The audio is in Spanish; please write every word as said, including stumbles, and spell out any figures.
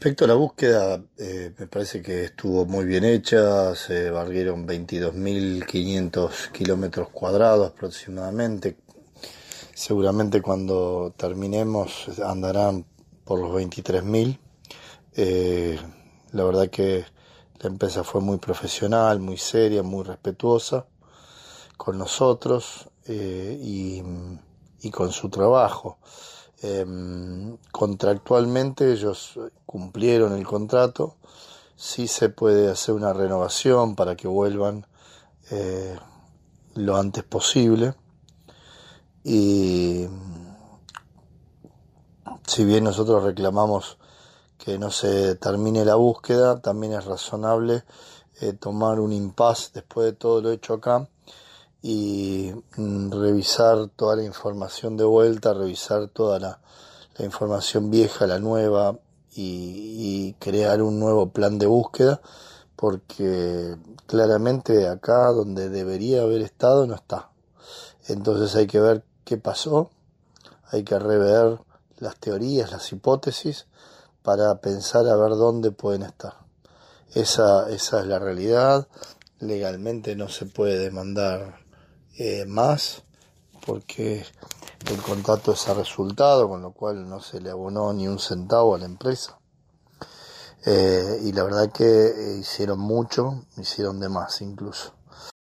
respecto a la búsqueda, eh, me parece que estuvo muy bien hecha, se barrieron veintidós mil quinientos kilómetros cuadrados aproximadamente. Seguramente cuando terminemos andarán por los veintitrés mil. Eh, la verdad que la empresa fue muy profesional, muy seria, muy respetuosa con nosotros eh, y, y con su trabajo. Eh, contractualmente ellos cumplieron el contrato. Sí se puede hacer una renovación para que vuelvan eh, lo antes posible. Y si bien nosotros reclamamos que no se termine la búsqueda, también es razonable eh, tomar un impasse después de todo lo hecho acá y mm, revisar toda la información de vuelta, revisar toda la, la información vieja, la nueva y, y crear un nuevo plan de búsqueda, porque claramente acá donde debería haber estado no está. Entonces hay que ver qué pasó, hay que rever las teorías, las hipótesis para pensar a ver dónde pueden estar. Esa, esa es la realidad. Legalmente no se puede demandar eh, más porque el contrato es a resultado, con lo cual no se le abonó ni un centavo a la empresa. Eh, y la verdad que eh, hicieron mucho, hicieron de más incluso.